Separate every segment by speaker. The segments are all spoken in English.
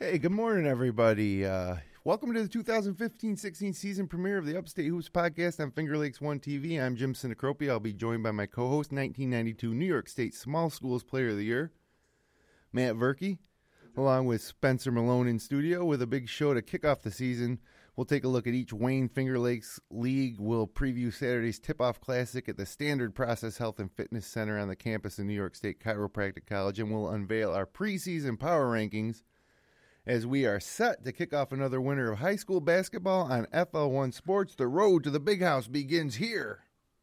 Speaker 1: Hey, good morning, everybody. Welcome to the 2015-16 season premiere of the Upstate Hoops podcast on Finger Lakes One TV. I'm Jim Sinacropia. I'll be joined by my co-host, 1992 New York State Small Schools Player of the Year, Matt Verkey, along with Spencer Malone in studio with a big show to kick off the season. We'll take a look at each Wayne Finger Lakes League. We'll preview Saturday's Tip-Off Classic at the Standard Process Health and Fitness Center on the campus of New York State Chiropractic College, and we'll unveil our preseason power rankings as we are set to kick off another winter of high school basketball on FL1 Sports. The road to the big house begins here.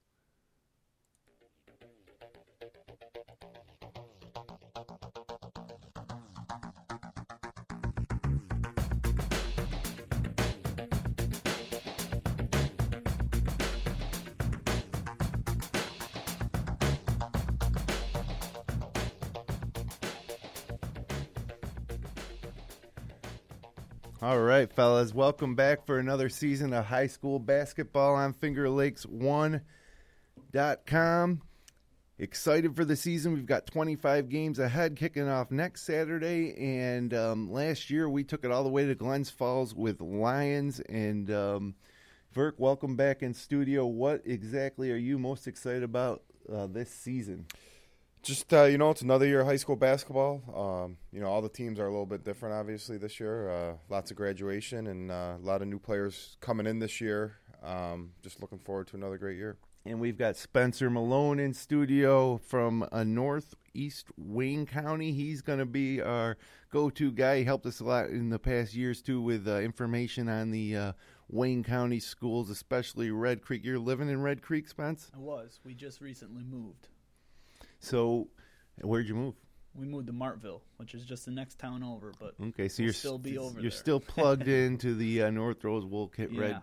Speaker 1: All right, fellas, welcome back for another season of high school basketball on FingerLakes1.com. Excited for the season. We've got 25 games ahead kicking off next Saturday, and last year we took it all the way to Glens Falls with Lions. And Verk, welcome back in studio. What exactly are you most excited about this season?
Speaker 2: Just, it's another year of high school basketball. All the teams are a little bit different, obviously, this year. Lots of graduation and a lot of new players coming in this year. Just looking forward to another great year.
Speaker 1: And we've got Spencer Malone in studio from Northeast Wayne County. He's going to be our go-to guy. He helped us a lot in the past years, too, with information on the Wayne County schools, especially Red Creek. You're living in Red Creek, Spence?
Speaker 3: I was. We just recently moved.
Speaker 1: So, where'd you move?
Speaker 3: We moved to Martville, which is just the next town over. But
Speaker 1: okay, so
Speaker 3: we'll still be over
Speaker 1: you're
Speaker 3: there.
Speaker 1: still plugged into the North Roseville Red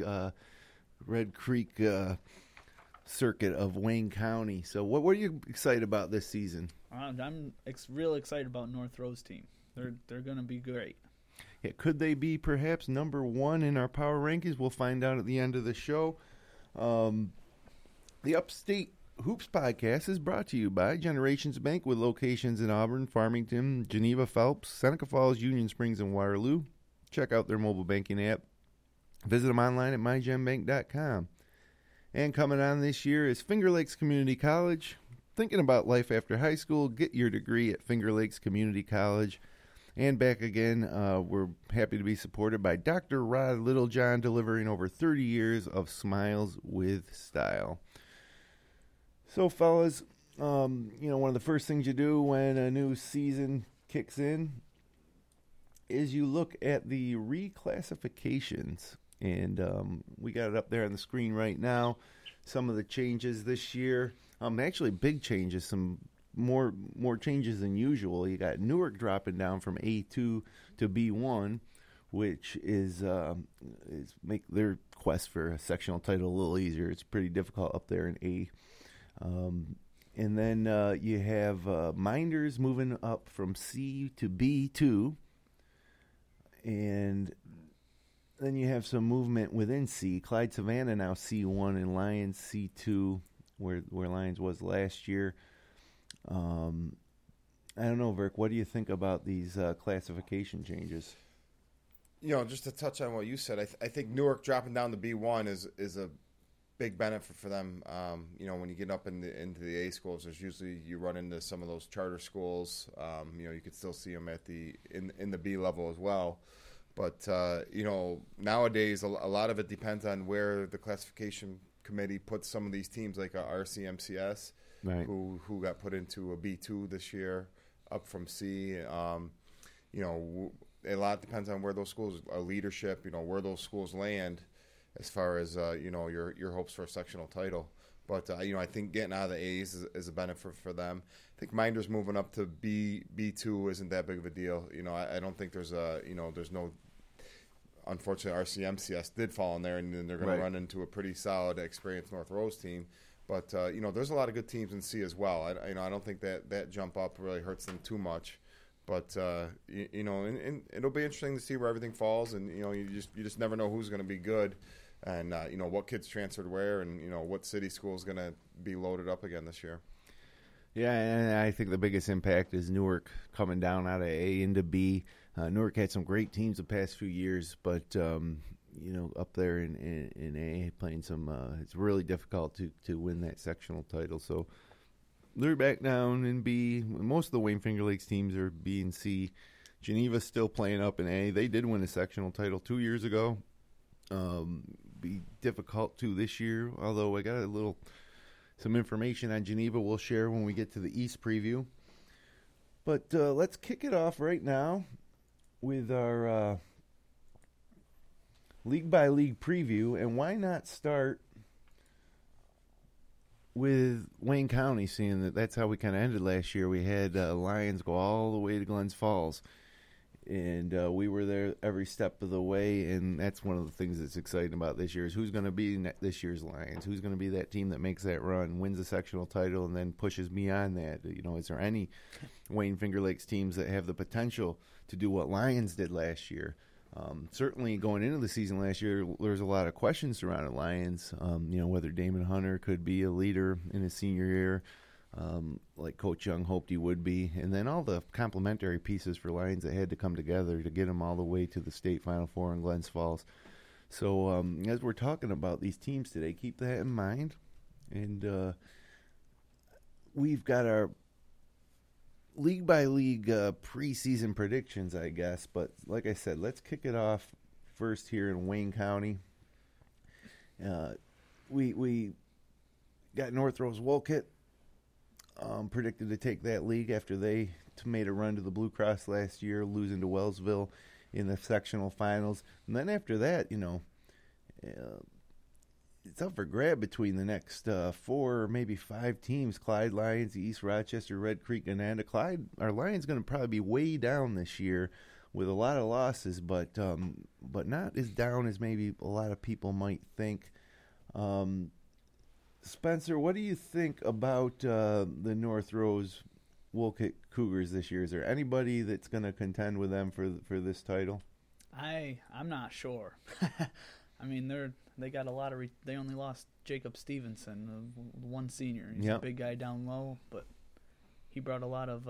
Speaker 1: Creek circuit of Wayne County. So, what are you excited about this season?
Speaker 3: I'm real excited about North Rose team. They're going to be great.
Speaker 1: Yeah, could they be perhaps number one in our power rankings? We'll find out at the end of the show. The Upstate Hoops podcast is brought to you by Generations Bank with locations in Auburn, Farmington, Geneva, Phelps, Seneca Falls, Union Springs, and Waterloo. Check out their mobile banking app. Visit them online at mygenbank.com. And coming on this year is Finger Lakes Community College. Thinking about life after high school? Get your degree at Finger Lakes Community College. And back again, we're happy to be supported by Dr. Rod Littlejohn, delivering over 30 years of smiles with style. So, fellas, one of the first things you do when a new season kicks in is you look at the reclassifications. And we got it up there on the screen right now. Some of the changes this year. Actually, big changes, some more changes than usual. You got Newark dropping down from A2 to B1, which is make their quest for a sectional title a little easier. It's pretty difficult up there in A. And then you have Minders moving up from C to B2. And then you have some movement within C. Clyde Savannah now C1 and Lions C2, where Lions was last year. I don't know, Verk, what do you think about these classification changes?
Speaker 2: Just to touch on what you said, I think Newark dropping down to B1 is a big benefit for them. When you get up into the A schools, there's usually you run into some of those charter schools. You could still see them at in the B level as well. But nowadays a lot of it depends on where the classification committee puts some of these teams, like RCMCS,
Speaker 1: right,
Speaker 2: who got put into a B2 this year, up from C. A lot depends on where those schools are, leadership. Where those schools land, as far as your hopes for a sectional title. But I think getting out of the A's is a benefit for them. I think Minders moving up to B2 isn't that big of a deal. I don't think there's no. Unfortunately, RCMCS did fall in there, and then they're going to run into a pretty solid, experienced North Rose team. But there's a lot of good teams in C as well. I don't think that jump up really hurts them too much. But and it'll be interesting to see where everything falls, and you just never know who's going to be good. And, what kids transferred where, and, what city school is going to be loaded up again this year.
Speaker 1: Yeah, and I think the biggest impact is Newark coming down out of A into B. Newark had some great teams the past few years, but up there in A playing some, it's really difficult to win that sectional title. So they're back down in B. Most of the Wayne Finger Lakes teams are B and C. Geneva's still playing up in A. They did win a sectional title 2 years ago. Be difficult to this year, although I got some information on Geneva we'll share when we get to the East preview. But let's kick it off right now with our league-by-league preview, and why not start with Wayne County, seeing that's how we kind of ended last year. We had Lions go all the way to Glens Falls, and we were there every step of the way, and that's one of the things that's exciting about this year is who's going to be this year's Lions, who's going to be that team that makes that run, wins a sectional title, and then pushes beyond that. Is there any Wayne Finger Lakes teams that have the potential to do what Lions did last year? Certainly going into the season last year, there's a lot of questions surrounding Lions, whether Damon Hunter could be a leader in his senior year, like Coach Young hoped he would be, and then all the complementary pieces for Lions that had to come together to get them all the way to the state Final Four in Glens Falls. So as we're talking about these teams today, keep that in mind. And we've got our league-by-league preseason predictions, I guess. But like I said, let's kick it off first here in Wayne County. We got North Rose Wolcott predicted to take that league after they made a run to the Blue Cross last year, losing to Wellsville in the sectional finals. And then after that, it's up for grab between the next 4 or maybe 5 teams: Clyde Lions, East Rochester, Red Creek, and Ananda. Our Lions going to probably be way down this year with a lot of losses, but not as down as maybe a lot of people might think. Spencer, what do you think about the North Rose Wolcott Cougars this year? Is there anybody that's going to contend with them for this title?
Speaker 3: I'm not sure. I mean, they got a lot of. They only lost Jacob Stevenson, one senior. He's a big guy down low, but he brought a lot of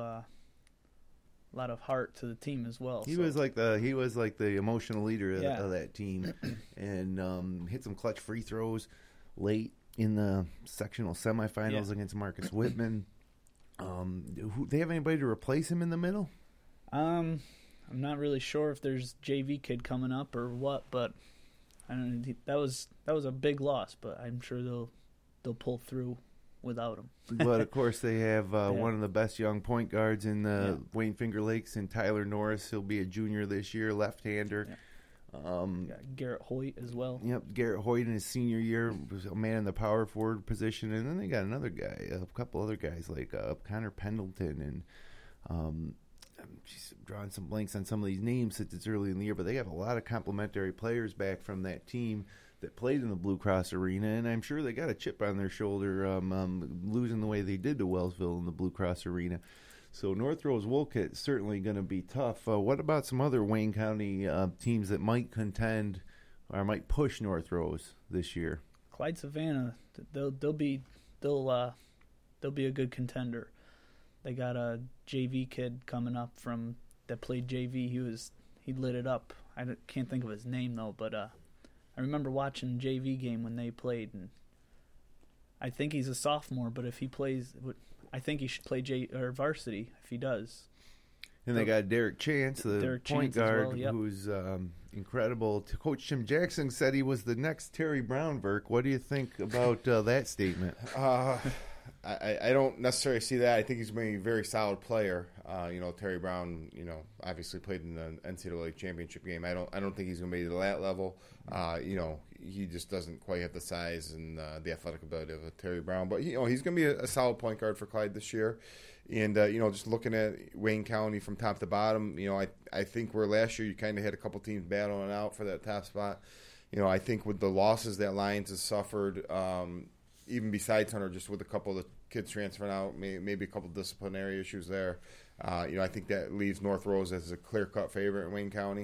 Speaker 3: heart to the team as well.
Speaker 1: He was like the emotional leader of that team, and hit some clutch free throws late in the sectional semifinals against Marcus Whitman. Do they have anybody to replace him in the middle?
Speaker 3: I'm not really sure if there's JV kid coming up or what, but I don't know. That was a big loss, but I'm sure they'll pull through without him.
Speaker 1: But of course they have one of the best young point guards in the Wayne Finger Lakes, in Tyler Norris. He'll be a junior this year, left-hander.
Speaker 3: Yeah. Got Garrett Hoyt as well.
Speaker 1: Yep, Garrett Hoyt in his senior year was a man in the power forward position, and then they got another guy, a couple other guys like Connor Pendleton, and I'm just drawing some blanks on some of these names since it's early in the year, but they have a lot of complimentary players back from that team that played in the Blue Cross Arena, and I'm sure they got a chip on their shoulder losing the way they did to Wellsville in the Blue Cross Arena. So North Rose Wolcott is certainly going to be tough. What about some other Wayne County teams that might contend or might push North Rose this year?
Speaker 3: Clyde Savannah, they'll be a good contender. They got a JV kid coming up that played JV. He lit it up. I can't think of his name though, but I remember watching JV game when they played, and I think he's a sophomore. But if he plays, I think he should play varsity if he does.
Speaker 1: And they got Derek Chance, the point guard,
Speaker 3: well,
Speaker 1: who's incredible. Coach Tim Jackson said he was the next Terry Brown. Burke, what do you think about that statement?
Speaker 2: I don't necessarily see that. I think he's going to be a very solid player. Terry Brown, obviously played in the NCAA championship game. I don't think he's going to be to that level. He just doesn't quite have the size and the athletic ability of a Terry Brown. But he's going to be a solid point guard for Clyde this year. And just looking at Wayne County from top to bottom, I think where last year you kind of had a couple teams battling out for that top spot. I think with the losses that Lions has suffered, even besides Hunter, just with a couple of the kids transferring out, maybe a couple of disciplinary issues there, I think that leaves North Rose as a clear-cut favorite in Wayne County.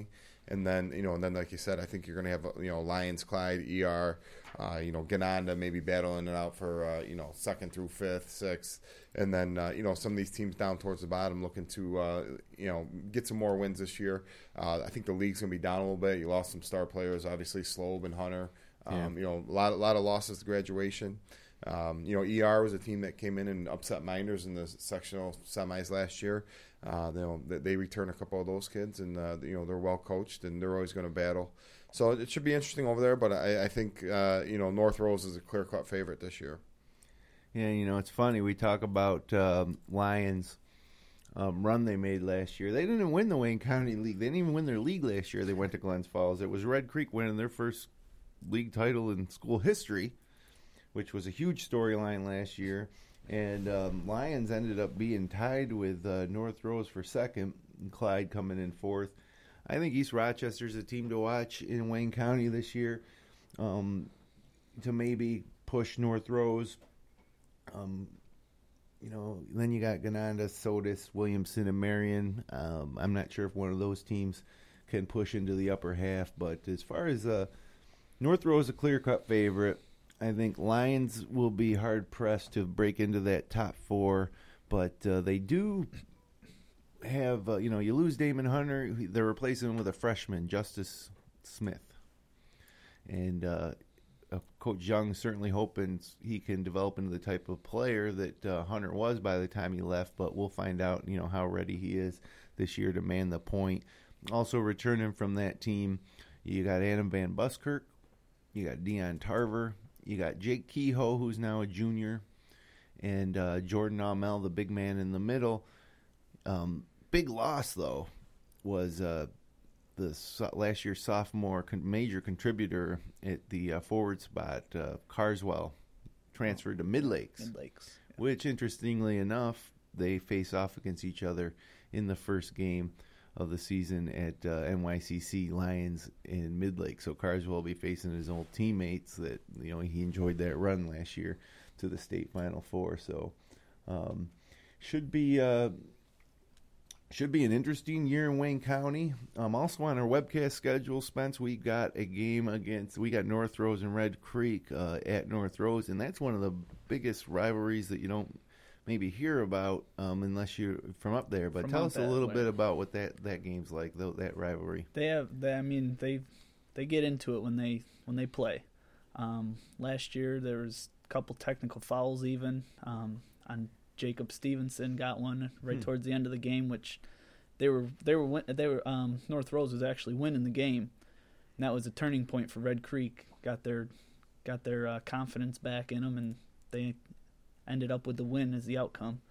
Speaker 2: And then, like you said, I think you're going to have, Lions, Clyde, ER, Gananda maybe battling it out for, second through fifth, sixth. And then, some of these teams down towards the bottom looking to, get some more wins this year. I think the league's going to be down a little bit. You lost some star players, obviously, Slobe and Hunter. A lot of losses to graduation. ER was a team that came in and upset Minders in the sectional semis last year. They return a couple of those kids, and they're well coached, and they're always going to battle. So it should be interesting over there. But I think North Rose is a clear-cut favorite this year.
Speaker 1: Yeah, it's funny. We talk about Lions run they made last year. They didn't win the Wayne County League. They didn't even win their league last year. They went to Glens Falls. It was Red Creek winning their first league title in school history, which was a huge storyline last year. And Lions ended up being tied with North Rose for second, and Clyde coming in fourth. I think East Rochester's a team to watch in Wayne County this year, to maybe push North Rose. Then you got Gananda, Sodus, Williamson, and Marion. I'm not sure if one of those teams can push into the upper half, but as far as North Rose, a clear-cut favorite. I think Lions will be hard-pressed to break into that top four, but they do have, you lose Damon Hunter. They're replacing him with a freshman, Justice Smith. And Coach Young certainly hoping he can develop into the type of player that Hunter was by the time he left, but we'll find out, how ready he is this year to man the point. Also returning from that team, you got Adam Van Buskirk, you got Dion Tarver, you got Jake Kehoe, who's now a junior, and Jordan Almel, the big man in the middle. Big loss, though, was the last year's sophomore major contributor at the forward spot, Carswell, transferred to Mid-Lakes. Which, interestingly enough, they face off against each other in the first game of the season at NYCC Lions in Mid-Lake. So Carswell will be facing his old teammates that, he enjoyed that run last year to the state Final Four. So should be an interesting year in Wayne County. Also on our webcast schedule, Spence, we got North Rose and Red Creek at North Rose, and that's one of the biggest rivalries that you don't maybe hear about unless you're from up there. But tell us a little bit about what that game's like, though, that rivalry.
Speaker 3: They get into it when they play. Last year there was a couple technical fouls even on Jacob Stevenson, got one right towards the end of the game, which they were North Rose was actually winning the game, and that was a turning point for Red Creek. Got their confidence back in them, and they ended up with the win as the outcome.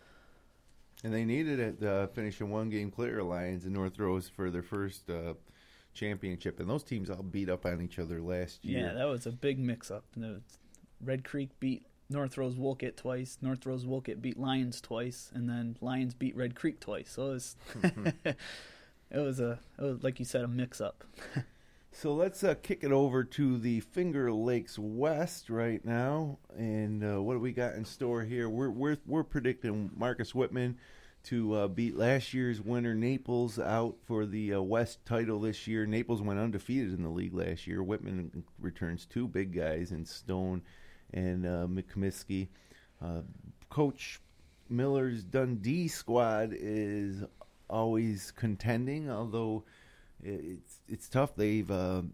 Speaker 1: And they needed it, finishing one game clear of Lions and North Rose for their first championship. And those teams all beat up on each other last year.
Speaker 3: Yeah, that was a big mix-up. Red Creek beat North Rose Wolcott twice. North Rose Wolcott beat Lions twice, and then Lions beat Red Creek twice. So it was like you said, a mix-up.
Speaker 1: So let's kick it over to the Finger Lakes West right now, and what do we got in store here? We're predicting Marcus Whitman to beat last year's winner Naples out for the West title this year. Naples went undefeated in the league last year. Whitman returns two big guys in Stone and McComiskey. Coach Miller's Dundee squad is always contending, although it's tough. They've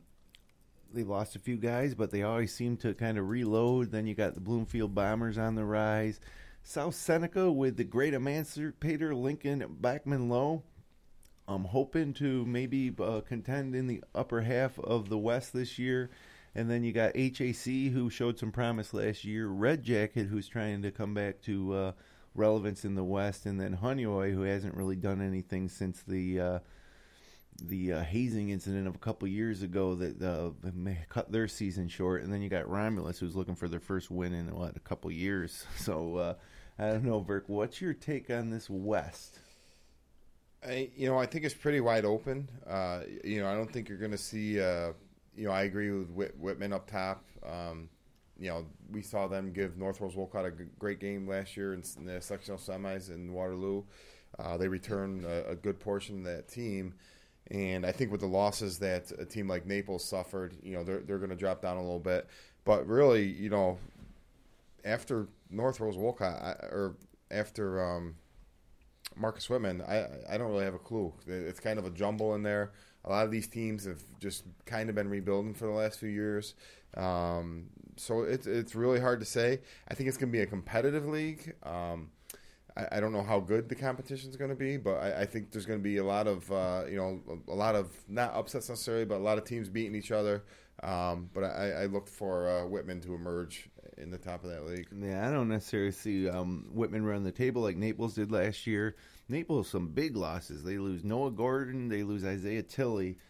Speaker 1: lost a few guys, but they always seem to kind of reload. Then you got the Bloomfield Bombers on the rise. South Seneca with the Great Emancipator Lincoln Backman Low. I'm hoping to maybe contend in the upper half of the West this year. And then you got HAC, who showed some promise last year. Red Jacket, who's trying to come back to relevance in the West. And then Honeoye, who hasn't really done anything since the hazing incident of a couple years ago that cut their season short. And then you got Romulus, who's looking for their first win in, a couple years. So, I don't know, Burke, what's your take on this West?
Speaker 2: I think it's pretty wide open. I don't think you're going to see, I agree with Whitman up top. We saw them give North Rose Wolcott a great game last year in the sectional semis in Waterloo. They returned a good portion of that team. And I think with the losses that a team like Naples suffered, they're going to drop down a little bit. But really, after North Rose Wolcott or after Marcus Whitman, I don't really have a clue. It's kind of a jumble in there. A lot of these teams have just kind of been rebuilding for the last few years. So it's really hard to say. I think it's going to be a competitive league. I don't know how good the competition is going to be, but I think there's going to be a lot of not upsets necessarily, but a lot of teams beating each other. But I look for Whitman to emerge in the top of that league.
Speaker 1: Yeah, I don't necessarily see Whitman run the table like Naples did last year. Naples, some big losses. They lose Noah Gordon. They lose Isaiah Tilley.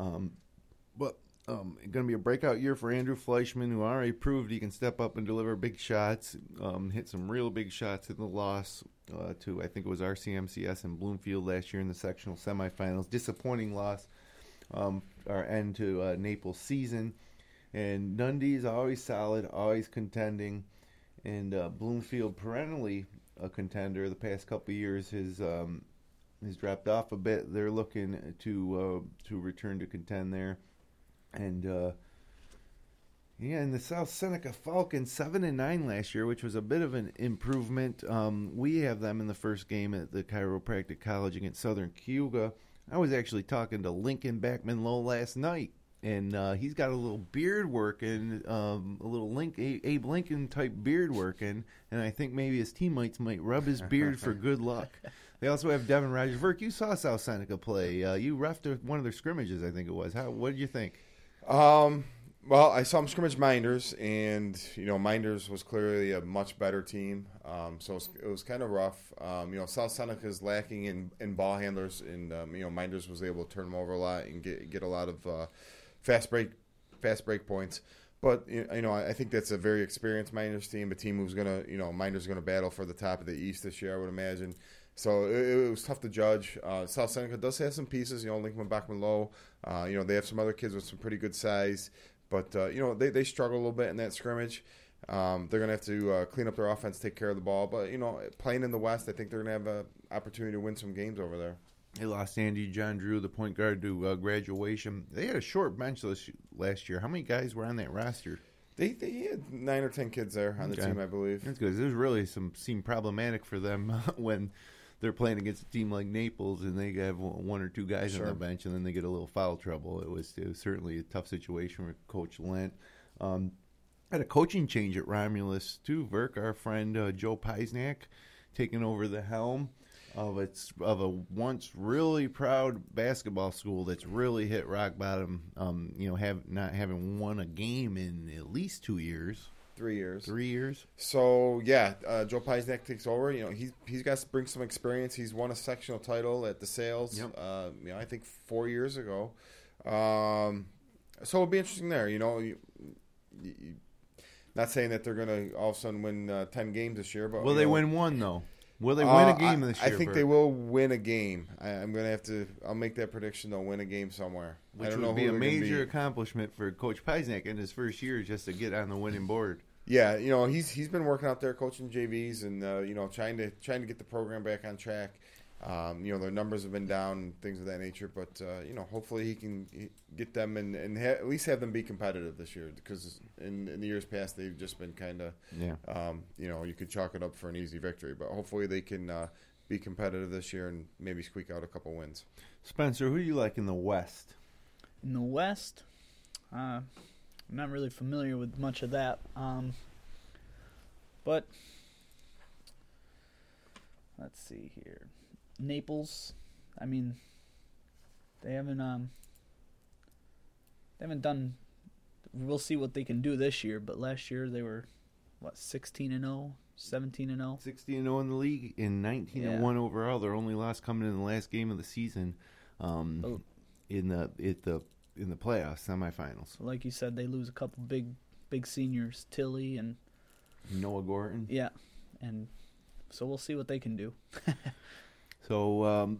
Speaker 1: But it's going to be a breakout year for Andrew Fleischman, who already proved he can step up and deliver big shots, hit some real big shots in the loss to, I think it was RCMCS in Bloomfield last year in the sectional semifinals. Disappointing loss, our end to Naples' season. And Dundee's always solid, always contending. And Bloomfield, perennially a contender. The past couple of years has dropped off a bit. They're looking to return to contend there. And in the South Seneca Falcons, 7-9 last year, which was a bit of an improvement. We have them in the first game at the Chiropractic College against Southern Cayuga. I was actually talking to Lincoln Backman Lowe last night, and he's got a little beard working, a little Abe Lincoln type beard working, and I think maybe his teammates might rub his beard for good luck. They also have Devin Rogers. Verk, you saw South Seneca play. You reffed one of their scrimmages, I think it was. What did you think?
Speaker 2: Well, I saw them scrimmage Minders, and Minders was clearly a much better team. So it was kind of rough. South Seneca is lacking in ball handlers, and Minders was able to turn them over a lot and get a lot of fast break points. But I think that's a very experienced Minders team, a team who's Minders gonna battle for the top of the East this year, I would imagine. So it was tough to judge. South Seneca does have some pieces, Lincoln Bachman Lowe. They have some other kids with some pretty good size. But, they struggle a little bit in that scrimmage. They're going to have to clean up their offense, take care of the ball. But, playing in the West, I think they're going to have an opportunity to win some games over there.
Speaker 1: They lost Andy John Drew, the point guard, to graduation. They had a short bench last year. How many guys were on that roster?
Speaker 2: They had 9 or 10 kids there on the team, I believe.
Speaker 1: That's good. It was really seemed problematic for them when they're playing against a team like Naples and they have 1 or 2 guys on the bench and then they get a little foul trouble. It was certainly a tough situation with Coach Lent. Had a coaching change at Romulus too. Verk, our friend Joe Peisnack, taking over the helm of a once really proud basketball school that's really hit rock bottom. Not having won a game in at least 2 years.
Speaker 2: 3 years.
Speaker 1: 3 years.
Speaker 2: So Joe Peisnack takes over. He's got to bring some experience. He's won a sectional title at the Sales.
Speaker 1: Yep.
Speaker 2: I think 4 years ago. So it'll be interesting there. Not saying that they're going to all of a sudden win 10 games this year, but
Speaker 1: will they win one though? Will they win a game this year?
Speaker 2: I think they will win a game. I'm going to have to. I'll make that prediction. They'll win a game somewhere.
Speaker 1: Which would be a major accomplishment for Coach Peisnack in his first year, just to get on the winning board.
Speaker 2: Yeah, he's been working out there coaching JVs and trying to get the program back on track. Their numbers have been down and things of that nature, but hopefully he can get them and at least have them be competitive this year, because in the years past they've just been kind of you could chalk it up for an easy victory, but hopefully they can be competitive this year and maybe squeak out a couple wins.
Speaker 1: Spencer, who do you like in the West?
Speaker 3: In the West, I'm not really familiar with much of that, but let's see here. Naples, they haven't done. We'll see what they can do this year, but last year they were 16-0, 17-0,
Speaker 1: 16-0 in the league, and 19-1 overall. Their only loss coming in the last game of the season, in the playoffs semifinals.
Speaker 3: Like you said, they lose a couple big seniors, Tilley and
Speaker 1: Noah Gordon.
Speaker 3: Yeah, and so we'll see what they can do.
Speaker 1: So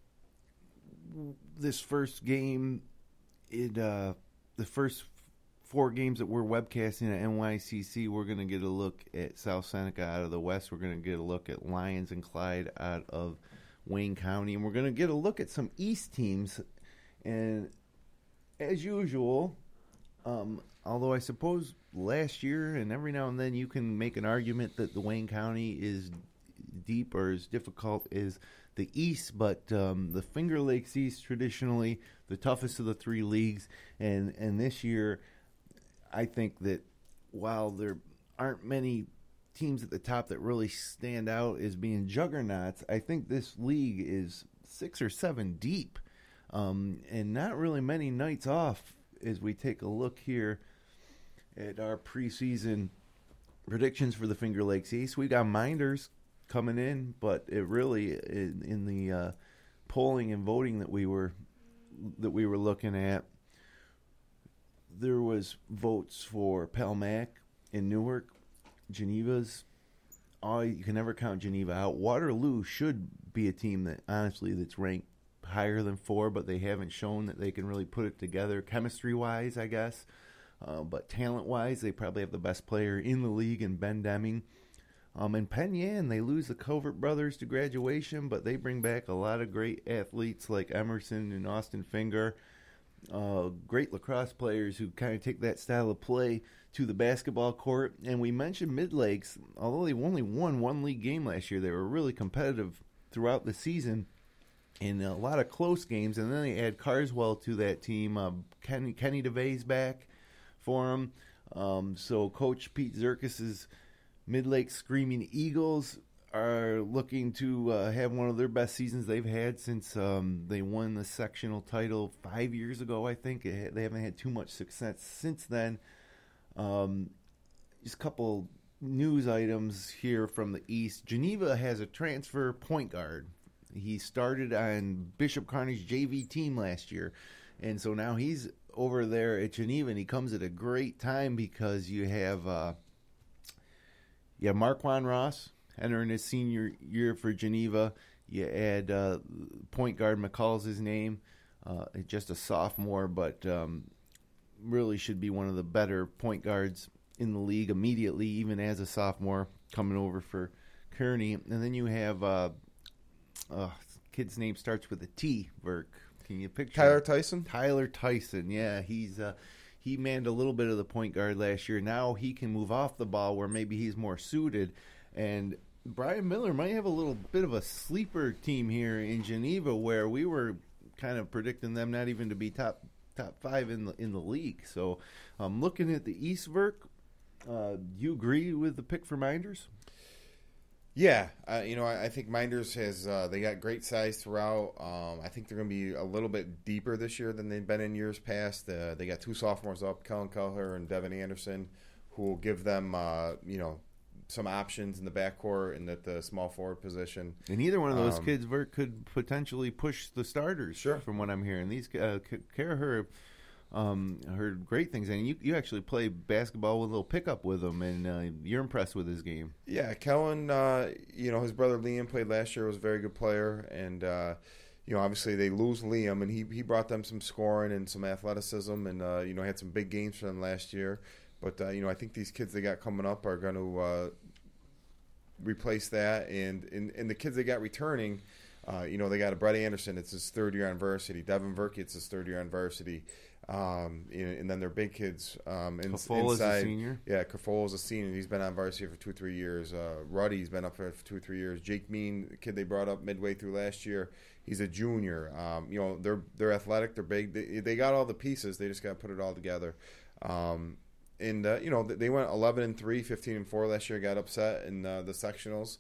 Speaker 1: this first game, the first 4 games that we're webcasting at NYCC, we're going to get a look at South Seneca out of the West. We're going to get a look at Lyons and Clyde out of Wayne County. And we're going to get a look at some East teams And as usual, although I suppose last year and every now and then you can make an argument that the Wayne County is deep or as difficult as the East, but the Finger Lakes East traditionally the toughest of the three leagues, and this year I think that while there aren't many teams at the top that really stand out as being juggernauts, I think this league is 6 or 7 deep, and not really many nights off as we take a look here at our preseason predictions for the Finger Lakes East. We got Minders coming in, but it really in the polling and voting that we were looking at, there was votes for Palmac and Newark. Geneva's, you can never count Geneva out. Waterloo should be a team that honestly that's ranked higher than 4, but they haven't shown that they can really put it together chemistry wise, I guess. But talent wise, they probably have the best player in the league in Ben Deming. And Penn Yan, they lose the Covert brothers to graduation, but they bring back a lot of great athletes like Emerson and Austin Finger. Great lacrosse players who kind of take that style of play to the basketball court. And we mentioned Mid-Lakes, although they only won one league game last year, they were really competitive throughout the season in a lot of close games. And then they add Carswell to that team. Kenny DeVay's back for them. So Coach Pete Zirkus's Mid-Lakes Screaming Eagles are looking to have one of their best seasons they've had since they won the sectional title 5 years ago, I think. They haven't had too much success since then. Just a couple news items here from the East. Geneva has a transfer point guard. He started on Bishop Kearney's JV team last year, and so now he's over there at Geneva, and he comes at a great time because you have Marquand Ross entering his senior year for Geneva. You add point guard McCall's his name, just a sophomore, but really should be one of the better point guards in the league immediately, even as a sophomore, coming over for Kearney. And then you have kid's name starts with a T, Verk. Can you picture
Speaker 2: Tyler Tyson?
Speaker 1: Tyler Tyson, yeah. He manned a little bit of the point guard last year. Now he can move off the ball where maybe he's more suited. And Brian Miller might have a little bit of a sleeper team here in Geneva where we were kind of predicting them not even to be top 5 in the league. So looking at the East, Verk, do you agree with the pick for Minders?
Speaker 2: Yeah, I think Minders has they got great size throughout. I think they're going to be a little bit deeper this year than they've been in years past. They got 2 sophomores up, Kellen Kelleher and Devin Anderson, who will give them some options in the backcourt and at the small forward position. And
Speaker 1: either one of those kids could potentially push the starters.
Speaker 2: Sure,
Speaker 1: from what I'm hearing, these Kelleher. Heard great things, and you actually play basketball with a little pickup with him, and you're impressed with his game.
Speaker 2: Yeah, Kellen, his brother Liam played last year, was a very good player, and obviously they lose Liam, and he brought them some scoring and some athleticism, and had some big games for them last year. But I think these kids they got coming up are going to replace that, and the kids they got returning. They got a Brett Anderson. It's his 3rd year on varsity. Devin Verk, it's his 3rd year on varsity. And then their big kids
Speaker 1: Caffola is a senior.
Speaker 2: Yeah, Caffola is a senior. He's been on varsity for 2 or 3 years. Ruddy's been up there for 2 or 3 years. Jake Mean, the kid they brought up midway through last year, he's a junior. They're athletic. They're big. They got all the pieces. They just got to put it all together. They went 11-3, 15-4 last year. Got upset in the sectionals.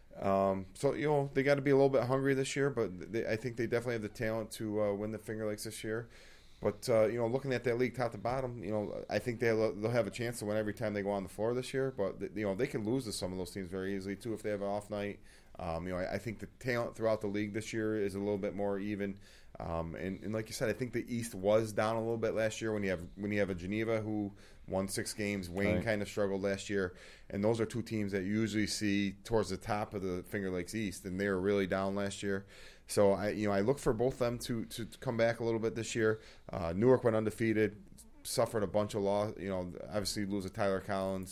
Speaker 2: So they got to be a little bit hungry this year, but I think they definitely have the talent to win the Finger Lakes this year. But looking at that league top to bottom, I think they'll have a chance to win every time they go on the floor this year. But they can lose to some of those teams very easily too if they have an off night. I think the talent throughout the league this year is a little bit more even. And like you said, I think the East was down a little bit last year when you have a Geneva who won 6 games. Wayne kind of struggled last year, and those are 2 teams that you usually see towards the top of the Finger Lakes East, and they were really down last year. So I look for both them to come back a little bit this year. Newark went undefeated, suffered a bunch of loss. Obviously lose a Tyler Collins.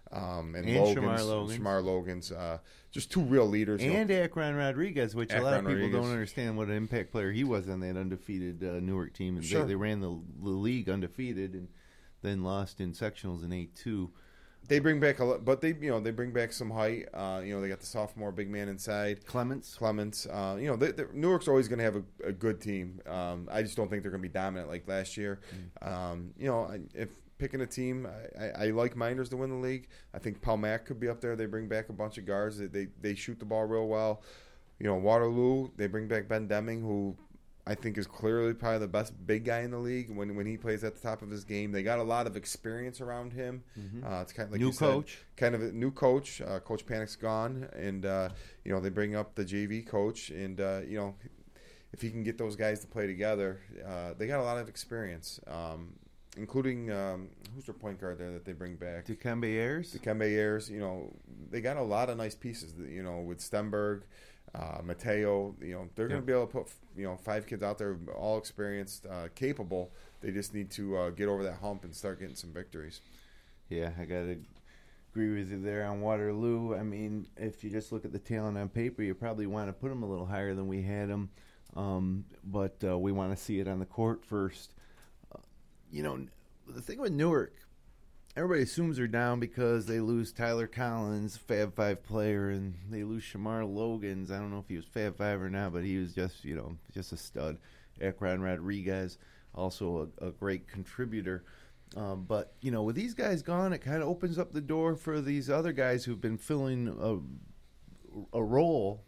Speaker 2: and
Speaker 1: Shamar
Speaker 2: Logan's, just two real leaders.
Speaker 1: And Akron Rodriguez, which a lot of people
Speaker 2: Rodriguez.
Speaker 1: don't understand what an impact player he was on that undefeated Newark team. And
Speaker 2: Sure.
Speaker 1: they ran the league undefeated and then lost in sectionals in 8-2.
Speaker 2: They bring back a lot, but they bring back some height. They got the sophomore big man inside.
Speaker 1: Clements.
Speaker 2: Newark's always going to have a good team. I just don't think they're going to be dominant like last year. If picking a team, I like Minders to win the league. I think Palmac could be up there. They bring back a bunch of guards. They shoot the ball real well. Waterloo, they bring back Ben Deming, who I think is clearly probably the best big guy in the league when he plays at the top of his game. They got a lot of experience around him. It's kind of like
Speaker 1: new coach.
Speaker 2: Kind of a new coach. Coach Panic's gone, and they bring up the JV coach, and if he can get those guys to play together, they got a lot of experience, including who's their point guard there that they bring back?
Speaker 1: Dikembe Ayers.
Speaker 2: They got a lot of nice pieces. With Stenberg. Mateo, they're going to be able to put 5 kids out there, all experienced, capable. They just need to get over that hump and start getting some victories.
Speaker 1: Yeah, I got to agree with you there on Waterloo. I mean, if you just look at the talent on paper, you probably want to put them a little higher than we had them, but we want to see it on the court first. The thing with Newark, everybody assumes they're down because they lose Tyler Collins, Fab 5 player, and they lose Shamar Logans. I don't know if he was Fab 5 or not, but he was just a stud. Akron Rodriguez, also a great contributor. But with these guys gone, it kind of opens up the door for these other guys who've been filling a role.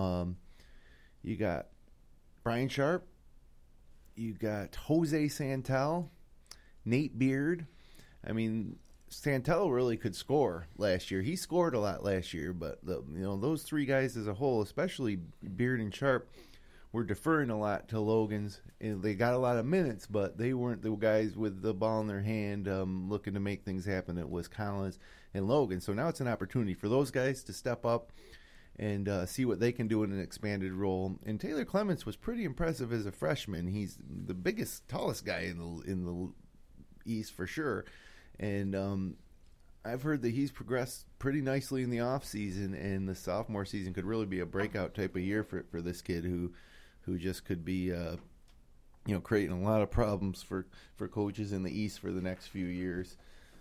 Speaker 1: You got Brian Sharp, you got Jose Santel, Nate Beard. I mean, Santel really could score last year. He scored a lot last year, but those three guys as a whole, especially Beard and Sharp, were deferring a lot to Logan's. And they got a lot of minutes, but they weren't the guys with the ball in their hand looking to make things happen. It was Collins and Logan. So now it's an opportunity for those guys to step up and see what they can do in an expanded role. And Taylor Clements was pretty impressive as a freshman. He's the biggest, tallest guy in the East for sure. And I've heard that he's progressed pretty nicely in the off season, and the sophomore season could really be a breakout type of year for this kid who just could be creating a lot of problems for coaches in the East for the next few years.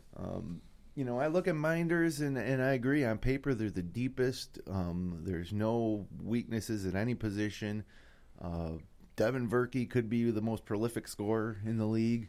Speaker 1: I look at Minders and I agree, on paper they're the deepest. There's no weaknesses at any position. Devin Verkey could be the most prolific scorer in the league,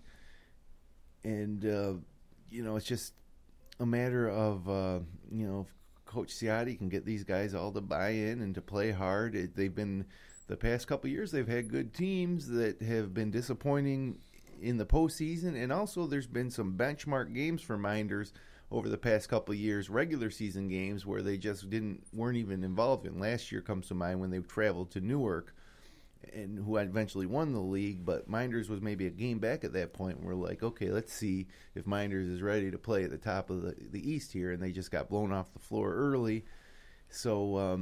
Speaker 1: and it's just a matter of, if Coach Ciotti can get these guys all to buy in and to play hard. They've been, the past couple of years, they've had good teams that have been disappointing in the postseason, and also there's been some benchmark games for Minders over the past couple of years, regular season games where they just weren't even involved in. Last year comes to mind when they traveled to Newark, and who eventually won the league, but Minders was maybe a game back at that point. And we're like, okay, let's see if Minders is ready to play at the top of the East here, and they just got blown off the floor early. So,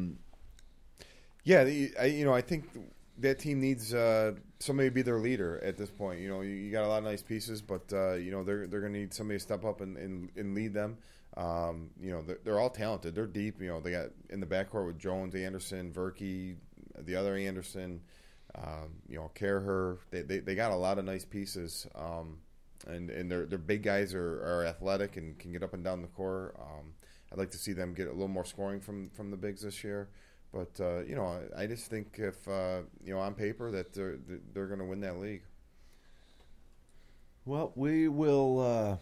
Speaker 2: I think that team needs somebody to be their leader at this point. You got a lot of nice pieces, but they're going to need somebody to step up and lead them. They're all talented. They're deep. They got in the backcourt with Jones, Anderson, Verkey, the other Anderson. Kerher, they got a lot of nice pieces, and their big guys are athletic and can get up and down the court. I'd like to see them get a little more scoring from the bigs this year, but I just think if on paper that they're going to win that league.
Speaker 1: Well, we will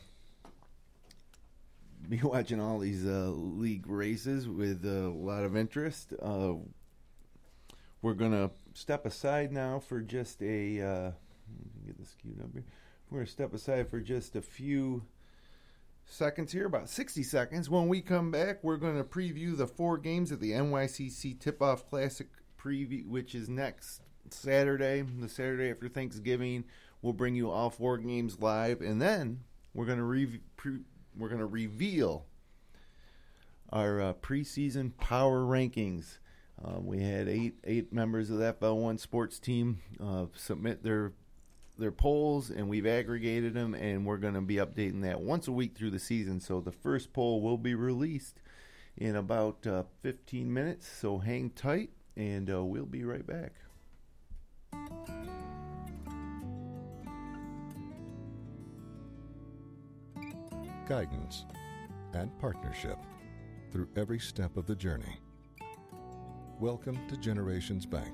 Speaker 1: be watching all these league races with a lot of interest. We're going to step aside now for just get this queued up here. We're going to step aside for just a few seconds here, about 60 seconds. When we come back, we're going to preview the 4 games at the NYCC Tip-Off Classic preview, which is next Saturday, the Saturday after Thanksgiving. We'll bring you all 4 games live, and then we're going to reveal our preseason power rankings. We had eight members of the FL1 sports team submit their their polls, and we've aggregated them, and we're going to be updating that once a week through the season. So the first poll will be released in about 15 minutes, so hang tight, and we'll be right back.
Speaker 4: Guidance and partnership through every step of the journey. Welcome to Generations Bank.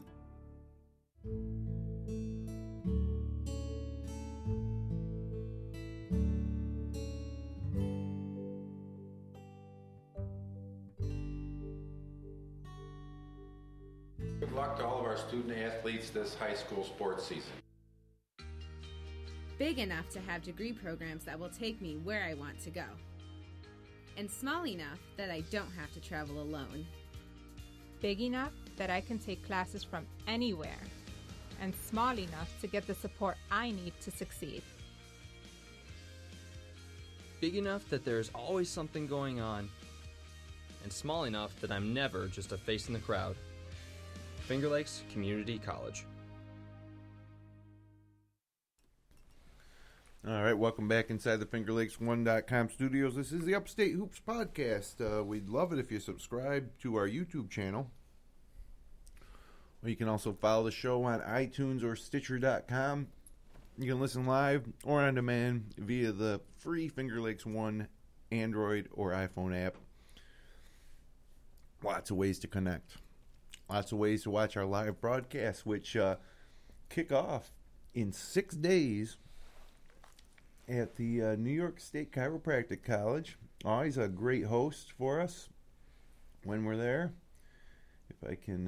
Speaker 5: Good luck to all of our student athletes this high school sports season.
Speaker 6: Big enough to have degree programs that will take me where I want to go. And small enough that I don't have to travel alone.
Speaker 7: Big enough that I can take classes from anywhere. And small enough to get the support I need to succeed.
Speaker 8: Big enough that there's always something going on. And small enough that I'm never just a face in the crowd. Finger Lakes Community College.
Speaker 1: All right, welcome back inside the FingerLakes1.com studios. This is the Upstate Hoops Podcast. We'd love it if you subscribe to our YouTube channel. Or you can also follow the show on iTunes or Stitcher.com. You can listen live or on demand via the free Finger Lakes One Android or iPhone app. Lots of ways to connect. Lots of ways to watch our live broadcasts, which kick off in 6 days at the New York State Chiropractic College. Always a great host for us when we're there. If I can...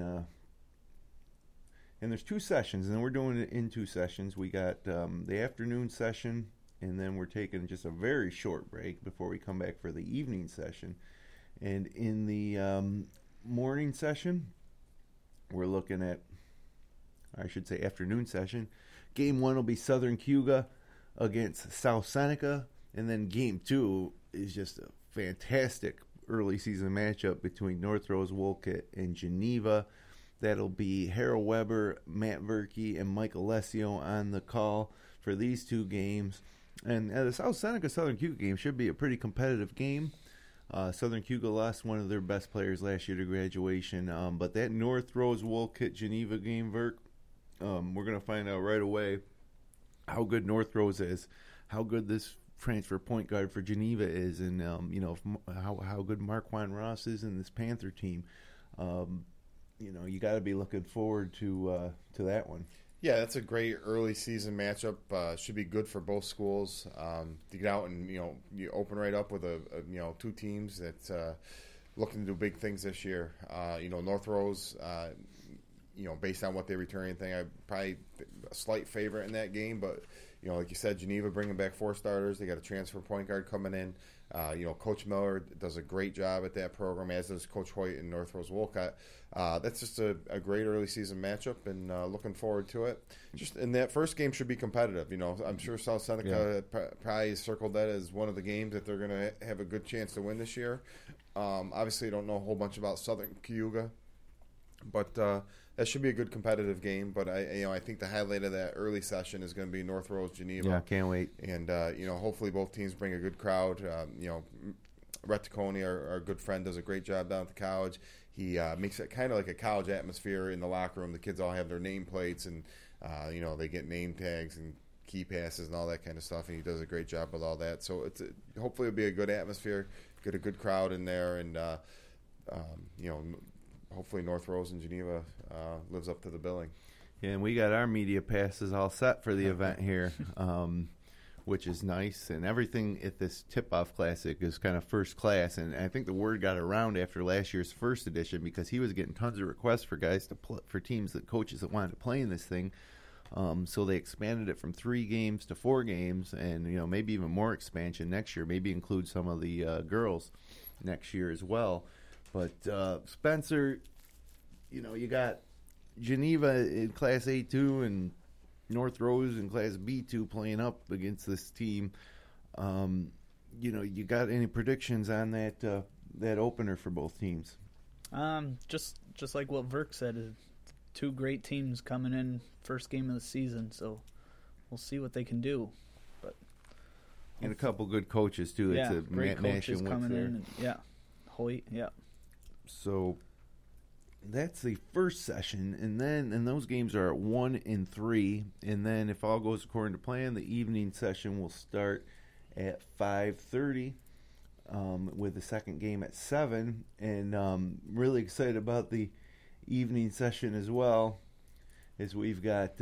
Speaker 1: and there's 2 sessions, and we're doing it in 2 sessions. We got the afternoon session, and then we're taking just a very short break before we come back for the evening session. And in the morning session, we're looking at, I should say afternoon session, Game 1 will be Southern Cayuga against South Seneca, and then Game 2 is just a fantastic early season matchup between North Rose Wolcott and Geneva. That'll be Harold Weber, Matt Verkey, and Mike Alessio on the call for these 2 games. And the South Seneca Southern Cayuga game should be a pretty competitive game. Southern Cayuga lost one of their best players last year to graduation. But that North Rose Wolcott Geneva game, Verk, we're going to find out right away how good North Rose is, how good this transfer point guard for Geneva is, and how good Marquand Ross is in this Panther team. You got to be looking forward to that one.
Speaker 2: Yeah, that's a great early season matchup. Should be good for both schools to get out and you open right up with a 2 teams that looking to do big things this year. North Rose, based on what they return, I probably a slight favorite in that game, but like you said, Geneva bringing back 4 starters. They got a transfer point guard coming in. Coach Miller does a great job at that program, as does Coach Hoyt in North Rose Wolcott. That's just a great early season matchup, and looking forward to it. Just and that first game should be competitive. I'm sure South Seneca probably circled that as one of the games that they're going to have a good chance to win this year. Obviously, I don't know a whole bunch about Southern Cayuga, but that should be a good competitive game. But I think the highlight of that early session is going to be North Rose Geneva.
Speaker 1: Yeah, can't wait.
Speaker 2: And hopefully both teams bring a good crowd. Rhett Taccone, our good friend, does a great job down at the college. He makes it kind of like a college atmosphere in the locker room. The kids all have their nameplates, and they get name tags and key passes and all that kind of stuff. And he does a great job with all that. So hopefully it'll be a good atmosphere, get a good crowd in there, and hopefully North Rose and Geneva lives up to the billing.
Speaker 1: Yeah, and we got our media passes all set for the event here, which is nice. And everything at this Tip-Off Classic is kind of first class. And I think the word got around after last year's first edition, because he was getting tons of requests for guys for teams that coaches that wanted to play in this thing. So they expanded it from 3 games to 4 games, and maybe even more expansion next year. Maybe include some of the girls next year as well. But Spencer, you got Geneva in Class A2 and North Rose in Class B2 playing up against this team. You got any predictions on that opener for both teams?
Speaker 3: Just like what Verk said, 2 great teams coming in first game of the season. So we'll see what they can do. But
Speaker 1: And a couple good coaches too.
Speaker 3: yeah,
Speaker 1: It's a
Speaker 3: great
Speaker 1: Nash
Speaker 3: coaches
Speaker 1: and
Speaker 3: coming
Speaker 1: Wick there.
Speaker 3: in. And, yeah, Hoyt. Yeah.
Speaker 1: So that's the first session, and those games are at 1 and 3, and then if all goes according to plan, the evening session will start at 5:30, with the second game at 7, and really excited about the evening session as well, as we've got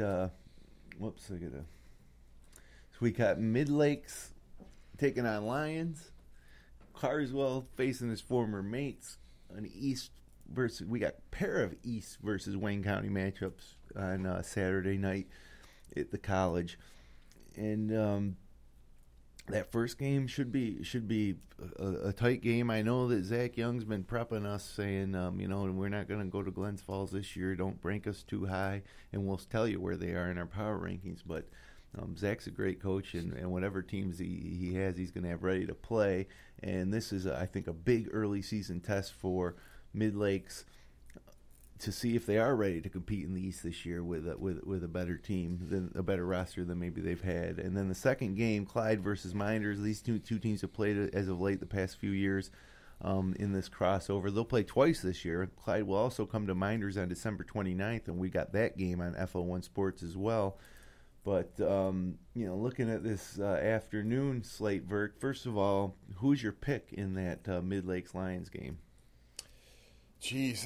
Speaker 1: we got Mid Lakes taking on Lions, Carswell facing his former mates, an East versus, we got a pair of East versus Wayne County matchups on Saturday night at the college, and that first game should be a tight game. I know that Zach Young's been prepping us, saying, we're not going to go to Glens Falls this year. Don't rank us too high, and we'll tell you where they are in our power rankings. But Zach's a great coach, and whatever teams he has, he's going to have ready to play. And this is, I think, a big early season test for Mid Lakes to see if they are ready to compete in the East this year with a better team, a better roster than maybe they've had. And then the second game, Clyde versus Minders. These two teams have played as of late the past few years in this crossover. They'll play twice this year. Clyde will also come to Minders on December 29th, and we got that game on FO1 Sports as well. But, looking at this afternoon slate, Vert, first of all, who's your pick in that Mid Lakes Lions game?
Speaker 2: Jeez,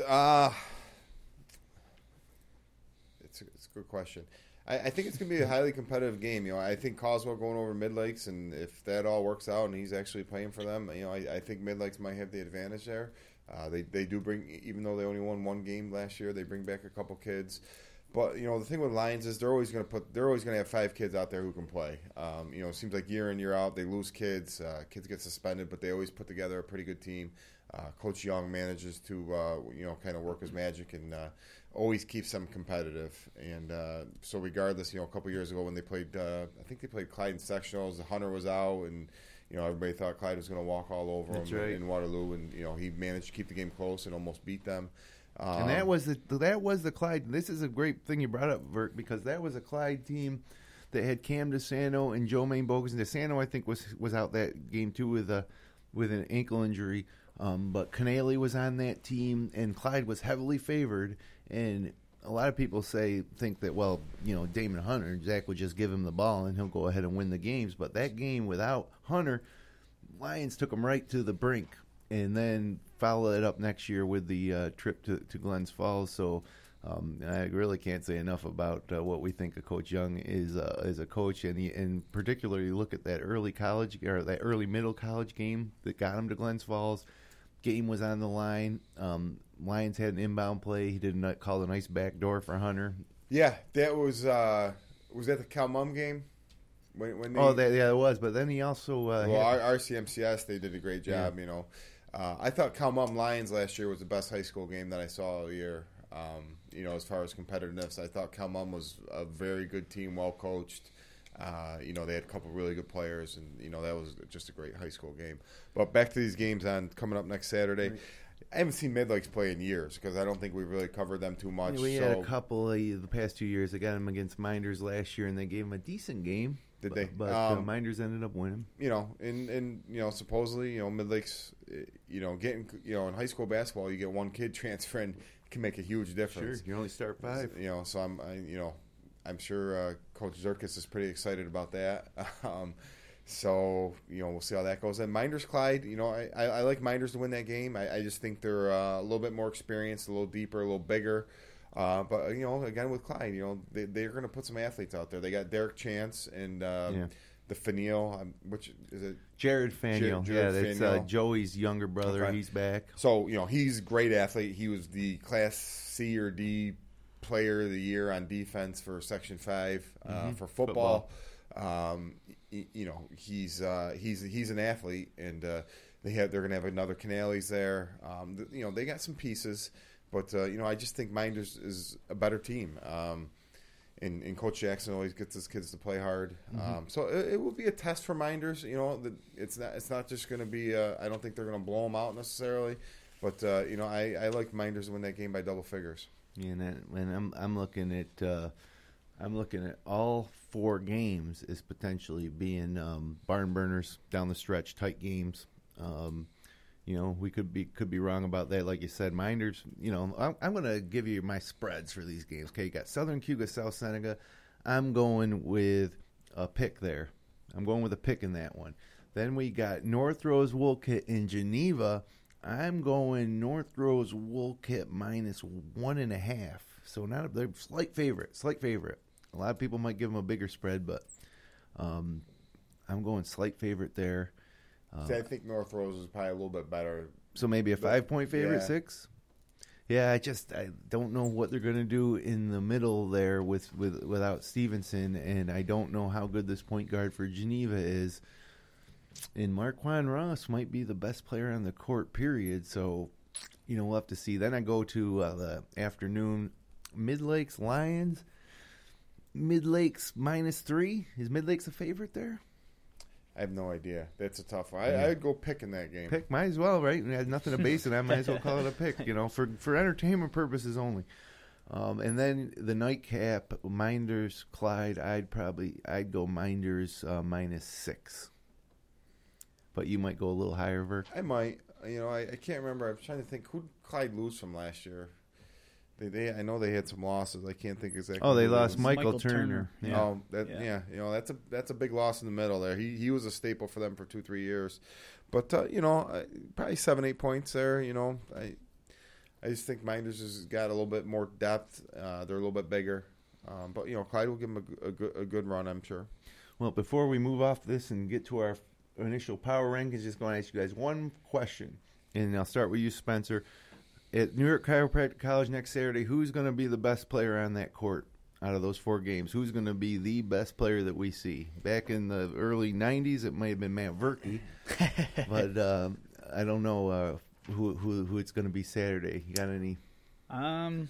Speaker 2: it's a good question. I think it's going to be a highly competitive game. I think Carswell going over Mid Lakes, and if that all works out and he's actually playing for them, I think Mid Lakes might have the advantage there. They do bring, even though they only won one game last year, they bring back a couple kids. But the thing with Lions is they're always going to have 5 kids out there who can play. It seems like year in, year out they lose kids. Kids get suspended, but they always put together a pretty good team. Coach Young manages to kind of work his magic and always keeps them competitive. And so regardless, a couple years ago when they played, I think they played Clyde in sectionals. Hunter was out, and everybody thought Clyde was going to walk all over
Speaker 1: That's
Speaker 2: him
Speaker 1: right.
Speaker 2: in Waterloo, and he managed to keep the game close and almost beat them.
Speaker 1: And that was the Clyde. This is a great thing you brought up, Vert, because that was a Clyde team that had Cam DeSanto and Joe Main Bogus. And DeSanto, I think, was out that game too with an ankle injury. But Canale was on that team, and Clyde was heavily favored. And a lot of people think that, Damon Hunter, Zach would just give him the ball and he'll go ahead and win the games. But that game without Hunter, Lions took him right to the brink, and then follow it up next year with the trip to Glens Falls. So I really can't say enough about what we think of Coach Young is a coach, and particularly look at that early college or that early middle college game that got him to Glens Falls. Game was on the line. Lions had an inbound play. He did not call a nice backdoor for Hunter.
Speaker 2: Yeah, that was that the Cal Mum game? When
Speaker 1: it was. But then he also
Speaker 2: our RCMCS, they did a great job. Yeah. I thought Cal Mum Lions last year was the best high school game that I saw all year. As far as competitiveness, I thought Cal Mum was a very good team, well coached. They had a couple of really good players, and that was just a great high school game. But back to these games coming up next Saturday. Right. I haven't seen Mid Lakes play in years because I don't think we really covered them too much.
Speaker 1: We had a couple the past 2 years. I got them against Minders last year, and they gave them a decent game.
Speaker 2: Did they?
Speaker 1: But Minders ended up winning.
Speaker 2: And supposedly, Mid Lakes, getting, in high school basketball, you get one kid transferring can make a huge difference.
Speaker 1: Sure, you only start 5.
Speaker 2: So I'm sure Coach Zerkis is pretty excited about that. So we'll see how that goes. And Minders Clyde, I like Minders to win that game. I just think they're a little bit more experienced, a little deeper, a little bigger. But again with Clyde, they're going to put some athletes out there. They got Derek Chance and the Fanil, which is it?
Speaker 1: Jared Fanil.
Speaker 2: Jared
Speaker 1: that's Joey's younger brother.
Speaker 2: Okay.
Speaker 1: He's back.
Speaker 2: So he's a great athlete. He was the Class C or D Player of the Year on defense for Section 5 for football. He's an athlete, and they're going to have another Canales there. They got some pieces, but I just think Minders is a better team. And Coach Jackson always gets his kids to play hard. So it will be a test for Minders. It's not just going to be. I don't think they're going to blow them out necessarily, but I like Minders to win that game by double figures.
Speaker 1: Yeah, and I'm looking at I'm looking at all 4 games as potentially being barn burners down the stretch, tight games. We could be wrong about that. Like you said, Minders, I'm going to give you my spreads for these games. Okay, you got Southern Cougar, South Seneca. I'm going with a pick there. I'm going with a pick in that one. Then we got North Rose Wolcott in Geneva. I'm going North Rose Wolcott -1.5. So they're slight favorite. A lot of people might give them a bigger spread, but I'm going slight favorite there.
Speaker 2: See, I think North Rose is probably a little bit better.
Speaker 1: So maybe a 5-point favorite,
Speaker 2: yeah.
Speaker 1: 6? Yeah, I don't know what they're going to do in the middle there without Stevenson, and I don't know how good this point guard for Geneva is. And Marquand Ross might be the best player on the court, period. So, we'll have to see. Then I go to the afternoon, Mid-Lakes Lions. Mid-Lakes -3. Is Mid-Lakes a favorite there?
Speaker 2: I have no idea. That's a tough one. I'd go pick in that game.
Speaker 1: Pick, might as well, right? We had nothing to base it on. Might as well call it a pick, for entertainment purposes only. And then the nightcap, Minders, Clyde. I'd go Minders -6. But you might go a little higher, Verk.
Speaker 2: I might. I can't remember. I'm trying to think. Who did Clyde lose from last year? I know they had some losses. I can't think exactly.
Speaker 1: Oh, they lost Michael Turner.
Speaker 2: Yeah. Oh, that's a big loss in the middle there. He was a staple for them for 2-3 years, but probably 7-8 points there. I just think Minders has got a little bit more depth. They're a little bit bigger, but Clyde will give them a good run, I'm sure.
Speaker 1: Well, before we move off this and get to our initial power rankings, just going to ask you guys one question, and I'll start with you, Spencer. At New York Chiropractic College next Saturday, who's going to be the best player on that court out of those 4 games? Who's going to be the best player that we see? Back in the early 90s, it may have been Matt Verke, but I don't know who it's going to be Saturday. You got any?
Speaker 3: I'm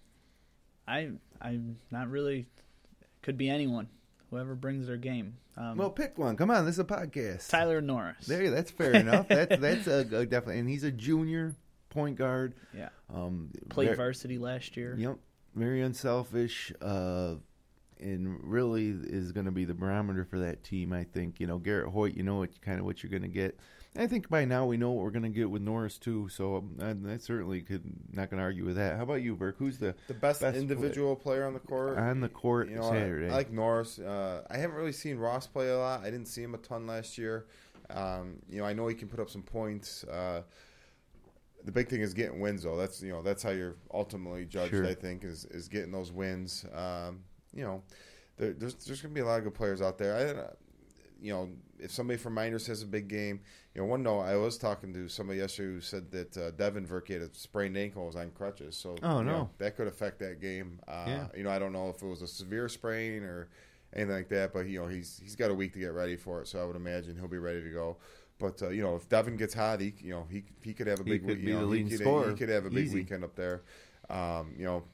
Speaker 3: not really. Could be anyone. Whoever brings their game.
Speaker 1: Well, pick one. Come on, this is a podcast.
Speaker 3: Tyler Norris.
Speaker 1: There, that's fair enough. That's a definitely, and he's a junior point guard.
Speaker 3: Yeah. Played varsity last year.
Speaker 1: Yep. Very unselfish, and really is going to be the barometer for that team, I think. Garrett Hoyt, what you're going to get. I think by now we know what we're going to get with Norris, too, so I certainly not going to argue with that. How about you, Burke? Who's the
Speaker 2: best individual player on the court?
Speaker 1: On the court Saturday.
Speaker 2: I like Norris. I haven't really seen Ross play a lot. I didn't see him a ton last year. I know he can put up some points. The big thing is getting wins, though. That's how you're ultimately judged. Sure. I think is getting those wins. There's going to be a lot of good players out there. If somebody from Minders has a big game, I was talking to somebody yesterday who said that Devin Verke had a sprained ankle, was on crutches. So that could affect that game. I don't know if it was a severe sprain or anything like that, but he's got a week to get ready for it. So I would imagine he'll be ready to go. But if Devin gets hot, he could have a big week. He could have a big weekend up there. Tyler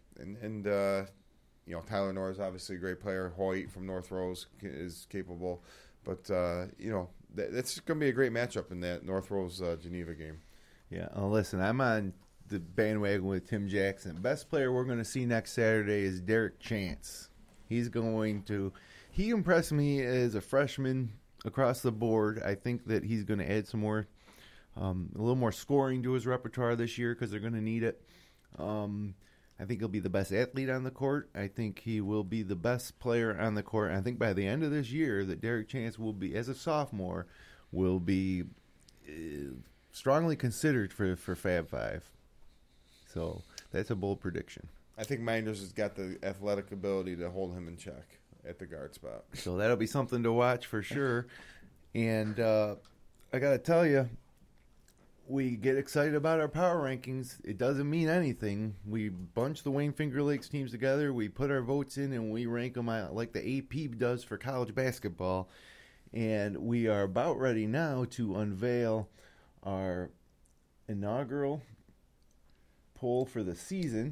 Speaker 2: Norris is obviously a great player. Hoyt from North Rose is capable. But that's going to be a great matchup in that North Rose Geneva game.
Speaker 1: Yeah. Listen, I'm on the bandwagon with Tim Jackson. Best player we're going to see next Saturday is Derek Chance. He impressed me as a freshman across the board. I think that he's going to add some more, a little more scoring to his repertoire this year because they're going to need it. I think he'll be the best athlete on the court. I think he will be the best player on the court. I think by the end of this year that Derek Chance will be, as a sophomore, will be strongly considered for Fab 5. So that's a bold prediction.
Speaker 2: I think Minders has got the athletic ability to hold him in check at the guard spot.
Speaker 1: So that'll be something to watch for sure. And I got to tell you, we get excited about our power rankings. It doesn't mean anything. We bunch the Wayne Finger Lakes teams together. We put our votes in, and we rank them out like the AP does for college basketball. And we are about ready now to unveil our inaugural poll for the season.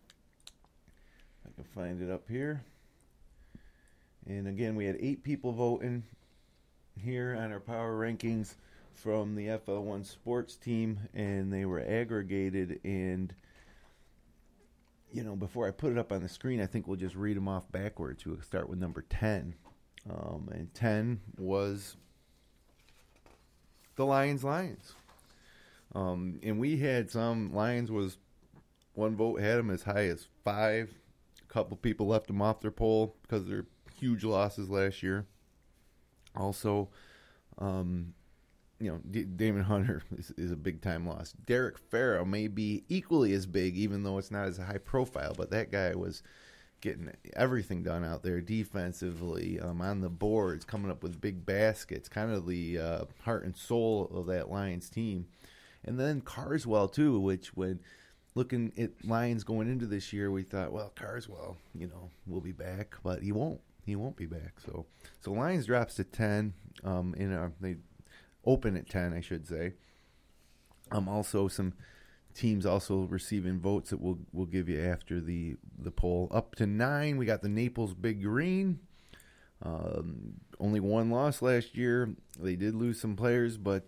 Speaker 1: I can find it up here. And again, we had 8 people voting here on our power rankings from the FL1 sports team, and they were aggregated, and before I put it up on the screen, I think we'll just read them off backwards. We'll start with number 10. And 10 was the Lions. And we had some, Lions was, one vote had them as high as 5. A couple people left them off their poll because of their huge losses last year. Also, Damon Hunter is a big-time loss. Derek Farrell may be equally as big, even though it's not as high profile, but that guy was getting everything done out there defensively, on the boards, coming up with big baskets, kind of the heart and soul of that Lions team. And then Carswell, too, which when looking at Lions going into this year, we thought, well, Carswell, will be back, but he won't. He won't be back. So Lions drops to 10. They open at 10, I should say. Also some teams also receiving votes that we'll give you after the poll. Up to 9, we got the Naples Big Green. Only one loss last year. They did lose some players, but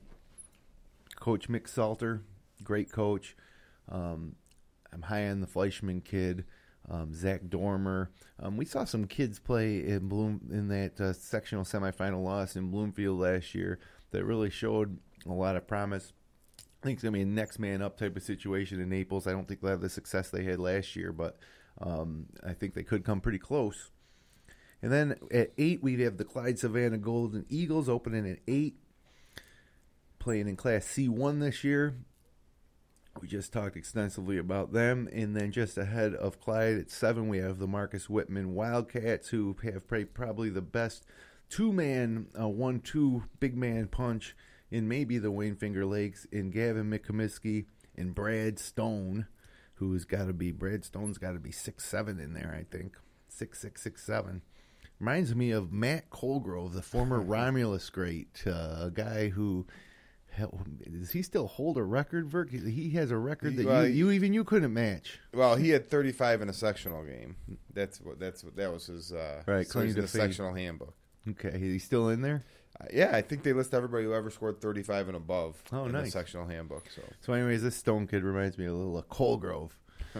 Speaker 1: Coach Mick Salter, great coach. I'm high on the Fleischman kid, Zach Dormer. We saw some kids play in that sectional semifinal loss in Bloomfield last year that really showed a lot of promise. I think it's going to be a next man up type of situation in Naples. I don't think they'll have the success they had last year, but I think they could come pretty close. And then at 8, we have the Clyde Savannah Golden Eagles opening at 8, playing in Class C1 this year. We just talked extensively about them. And then just ahead of Clyde at 7, we have the Marcus Whitman Wildcats, who have probably the best two-man, 1-2 big man punch in maybe the Wayne Finger Lakes, in Gavin McComiskey and Brad Stone, Stone's got to be 6'7" in there, I think. 6'6", 6'7". Reminds me of Matt Colgrove, the former Romulus great, a guy who, does he still hold a record, Verk? He has a record that you couldn't match.
Speaker 2: Well, he had 35 in a sectional game. That was his
Speaker 1: claim to
Speaker 2: the sectional handbook.
Speaker 1: Okay, he's still in there?
Speaker 2: Yeah, I think they list everybody who ever scored 35 and above in
Speaker 1: nice.
Speaker 2: the sectional handbook.
Speaker 1: So anyways, this Stone kid reminds me a little of Colgrove.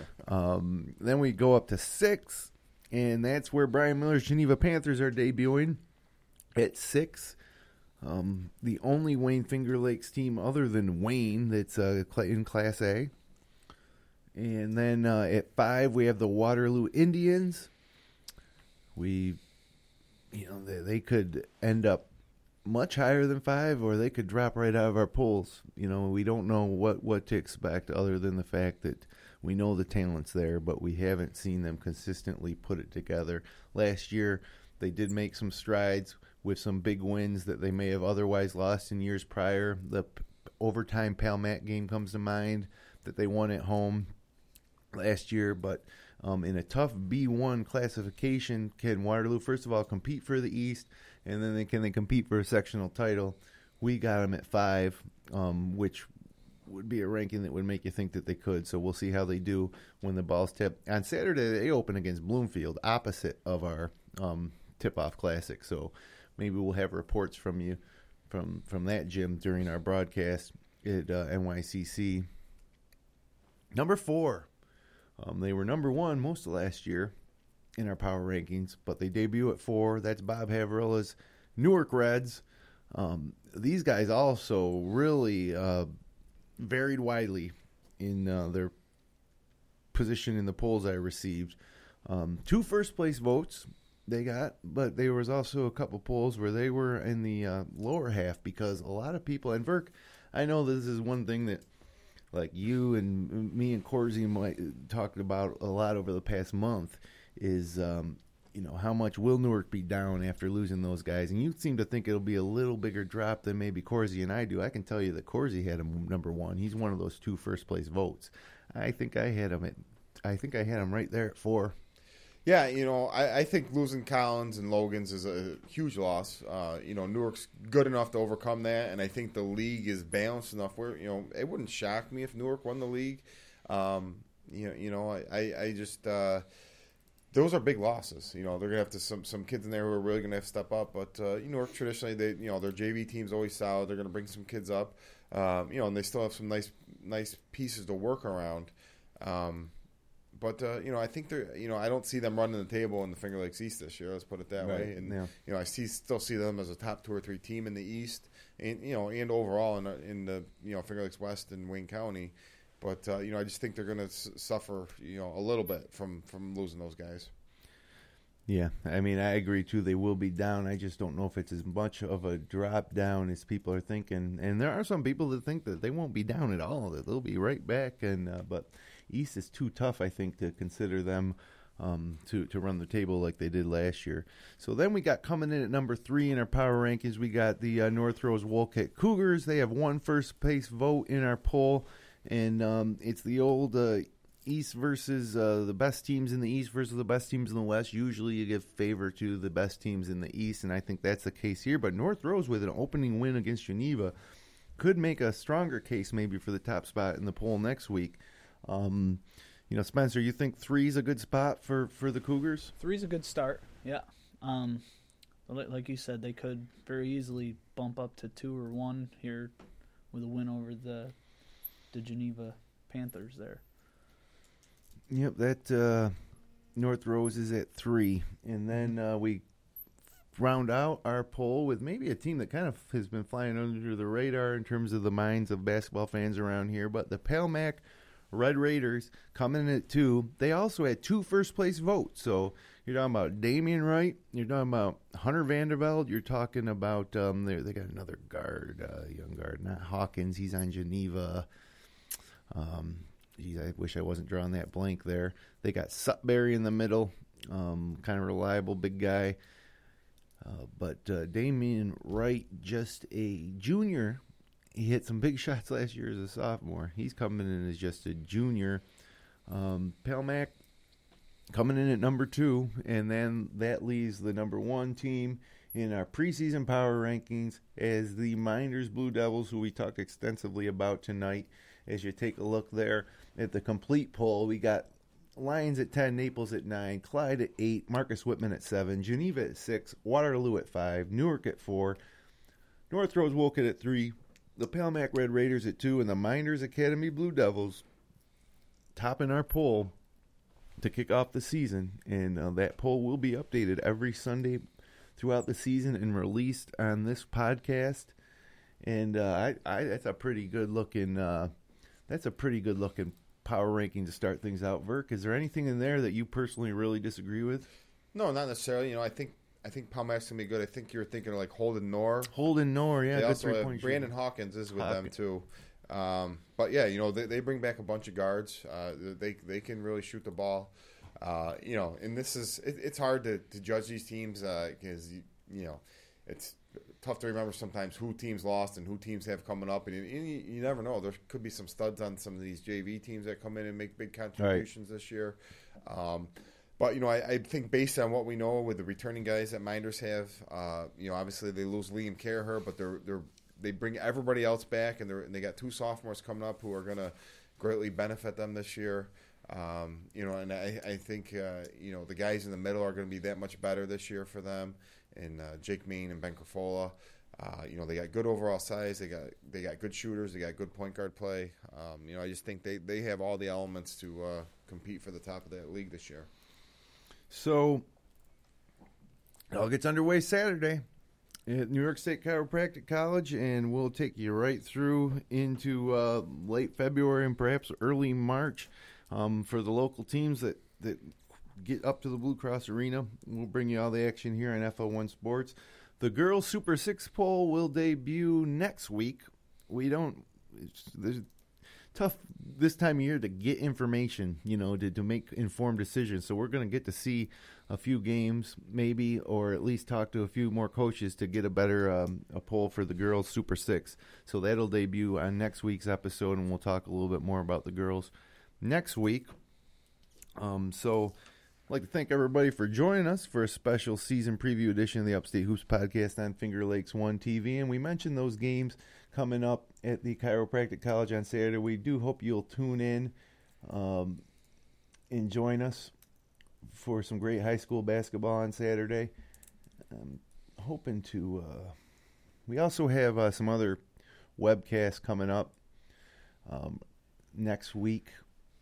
Speaker 1: Then we go up to 6, and that's where Brian Miller's Geneva Panthers are debuting at 6. The only Wayne Finger Lakes team other than Wayne that's in Class A. And then at 5, we have the Waterloo Indians. They could end up much higher than 5, or they could drop right out of our polls. We don't know what to expect other than the fact that we know the talent's there, but we haven't seen them consistently put it together. Last year, they did make some strides with some big wins that they may have otherwise lost in years prior. The overtime Palmat game comes to mind that they won at home last year, but in a tough B1 classification, can Waterloo, first of all, compete for the East, and then can they compete for a sectional title? We got them at 5, which would be a ranking that would make you think that they could. So we'll see how they do when the ball's tipped. On Saturday, they open against Bloomfield, opposite of our tip-off classic. So maybe we'll have reports from you from that gym during our broadcast at NYCC. Number 4. They were number 1 most of last year in our power rankings, but they debut at 4. That's Bob Havrilla's Newark Reds. These guys also really varied widely in their position in the polls I received. 2 first-place votes they got, but there was also a couple polls where they were in the lower half because a lot of people, and Verk, I know this is one thing that like you and me and Corsi talked about a lot over the past month is, how much will Newark be down after losing those guys? And you seem to think it'll be a little bigger drop than maybe Corsi and I do. I can tell you that Corsi had him number 1. He's one of those 2 first-place votes. I think I had him right there at 4.
Speaker 2: Yeah, I think losing Collins and Logan's is a huge loss. Newark's good enough to overcome that, and I think the league is balanced enough where, it wouldn't shock me if Newark won the league. I just those are big losses. They're going to have to some kids in there who are really going to have to step up. But Newark traditionally, their JV team's always solid. They're going to bring some kids up. And they still have some nice pieces to work around. But I think they're. I don't see them running the table in the Finger Lakes East this year. Let's put it that way. And I still see them as a top 2 or 3 team in the East, and and overall in the Finger Lakes West and Wayne County. But I just think they're going to suffer a little bit from losing those guys.
Speaker 1: Yeah, I mean, I agree, too. They will be down. I just don't know if it's as much of a drop down as people are thinking. And there are some people that think that they won't be down at all, that they'll be right back. But East is too tough, I think, to consider them to run the table like they did last year. So then we got coming in at number 3 in our power rankings, we got the North Rose Wolcott Cougars. They have one first-place vote in our poll, and it's the old East versus the best teams in the East versus the best teams in the West. Usually you give favor to the best teams in the East, and I think that's the case here. But North Rose, with an opening win against Geneva, could make a stronger case maybe for the top spot in the poll next week. Spencer, you think 3 is a good spot for the Cougars?
Speaker 3: 3 is a good start, yeah. Like you said, they could very easily bump up to 2 or 1 here with a win over the Geneva Panthers there.
Speaker 1: Yep, that North Rose is at 3. And then we round out our poll with maybe a team that kind of has been flying under the radar in terms of the minds of basketball fans around here. But the Palmac Red Raiders coming in at 2. They also had 2 first-place votes. So you're talking about Damian Wright. You're talking about Hunter Vanderveld. You're talking about they got another guard, young guard, not Hawkins. He's on Geneva. I wish I wasn't drawing that blank there. They got Sutberry in the middle, kind of reliable big guy. But Damian Wright, just a junior. He hit some big shots last year as a sophomore. He's coming in as just a junior. Palmac coming in at number 2, and then that leaves the number 1 team in our preseason power rankings as the Minders Blue Devils, who we talked extensively about tonight. As you take a look there at the complete poll, we got Lions at 10, Naples at 9, Clyde at 8, Marcus Whitman at 7, Geneva at 6, Waterloo at 5, Newark at 4, North Rose Wolcott at 3, the Palmac Red Raiders at 2, and the Minders Academy Blue Devils topping our poll to kick off the season. And that poll will be updated every Sunday throughout the season and released on this podcast. And that's a pretty good looking. That's a pretty good looking power ranking to start things out. Verk, is there anything in there that you personally really disagree with?
Speaker 2: No, not necessarily. I think Palmac's gonna be good. I think you're thinking of like Holden Knorr.
Speaker 1: Holden Knorr, yeah.
Speaker 2: They also have Brandon Hawkins is with them too. But yeah, they bring back a bunch of guards. They can really shoot the ball. And this is it's hard to judge these teams because it's tough to remember sometimes who teams lost and who teams have coming up, and you never know. There could be some studs on some of these JV teams that come in and make big contributions this year. But I think based on what we know with the returning guys that Minders have, obviously they lose Liam Caraher, but they bring everybody else back, and they got 2 sophomores coming up who are going to greatly benefit them this year. And I think the guys in the middle are going to be that much better this year for them. And Jake Main and Ben Kerfola, they got good overall size. They got good shooters. They got good point guard play. I just think they have all the elements to compete for the top of that league this year.
Speaker 1: So it all gets underway Saturday at New York State Chiropractic College, and we'll take you right through into late February and perhaps early March for the local teams that get up to the Blue Cross Arena. We'll bring you all the action here on FL1 Sports. The girls Super 6 poll will debut next week. There's tough this time of year to get information, to make informed decisions. So we're going to get to see a few games maybe, or at least talk to a few more coaches to get a better a poll for the girls Super 6. So that'll debut on next week's episode, and we'll talk a little bit more about the girls next week. So I'd like to thank everybody for joining us for a special season preview edition of the Upstate Hoops podcast on Finger Lakes 1 TV. And we mentioned those games coming up at the Chiropractic College on Saturday. We do hope you'll tune in and join us for some great high school basketball on Saturday. I'm hoping to we also have some other webcasts coming up next week.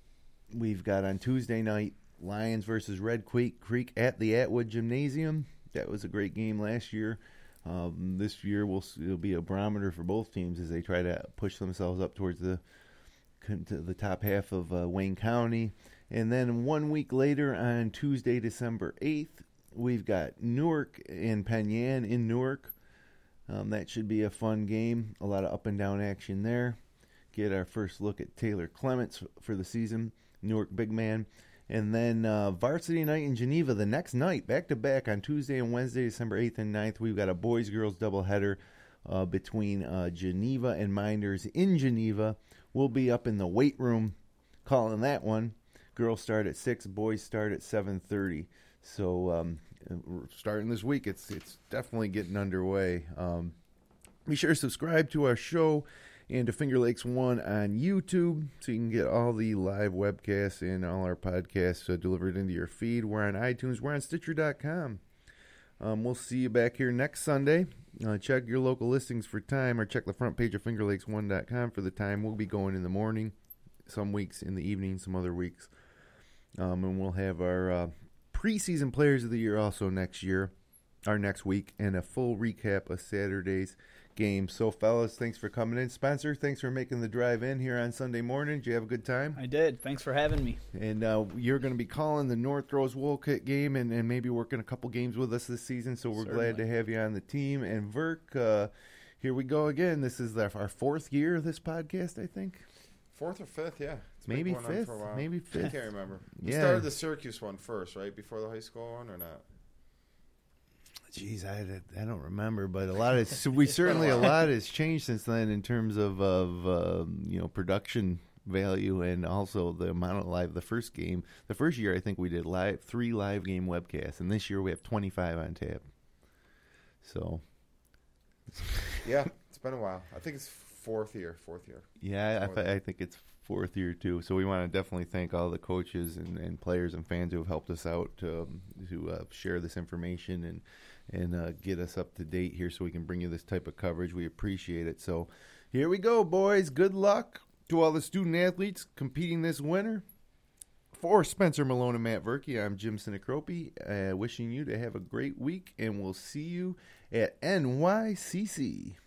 Speaker 1: we've got on Tuesday night Lions versus Red Creek at the Atwood Gymnasium. That was a great game last year. This year it'll be a barometer for both teams as they try to push themselves up towards to the top half of Wayne County. And then 1 week later on Tuesday, December 8th, we've got Newark and Penn Yan in Newark. That should be a fun game. A lot of up and down action there. Get our first look at Taylor Clements for the season, Newark big man. And then varsity night in Geneva the next night, back-to-back on Tuesday and Wednesday, December 8th and 9th. We've got a boys-girls doubleheader between Geneva and Minders in Geneva. We'll be up in the weight room calling that one. Girls start at 6, boys start at 7:30. So we're starting this week. It's definitely getting underway. Be sure to subscribe to our show and to Finger Lakes One on YouTube, so you can get all the live webcasts and all our podcasts delivered into your feed. We're on iTunes. We're on Stitcher.com. We'll see you back here next Sunday. Check your local listings for time, or check the front page of FingerLakes1.com for the time. We'll be going in the morning, some weeks in the evening, some other weeks. And we'll have our preseason players of the year also next week, and a full recap of Saturday's game. So, fellas, thanks for coming in. Spencer, thanks for making the drive in here on Sunday morning. Did you have a good time?
Speaker 3: I did. Thanks for having me.
Speaker 1: And you're going to be calling the North Rose Wolcott game and maybe working a couple games with us this season, so we're glad to have you on the team. And Verk, here we go again. This is our fourth year of this podcast, I think.
Speaker 2: Fourth or fifth, yeah. It's
Speaker 1: maybe
Speaker 2: been going on
Speaker 1: fifth.
Speaker 2: for a while.
Speaker 1: Maybe fifth.
Speaker 2: I can't remember. We
Speaker 1: Yeah.
Speaker 2: started the Syracuse one first, right? Before the high school one, or not?
Speaker 1: Jeez, I don't remember, but a lot has changed since then in terms of production value and also the amount of live. The first year I think we did 3 live game webcasts, and this year we have 25 on tap. So,
Speaker 2: yeah, it's been a while. I think it's fourth year.
Speaker 1: Yeah, I think it's fourth year too. So we want to definitely thank all the coaches and players and fans who have helped us out to share this information and get us up to date here so we can bring you this type of coverage. We appreciate it. So here we go, boys. Good luck to all the student athletes competing this winter. For Spencer Malone and Matt Verkey, I'm Jim Sinacropi, wishing you to have a great week, and we'll see you at NYCC.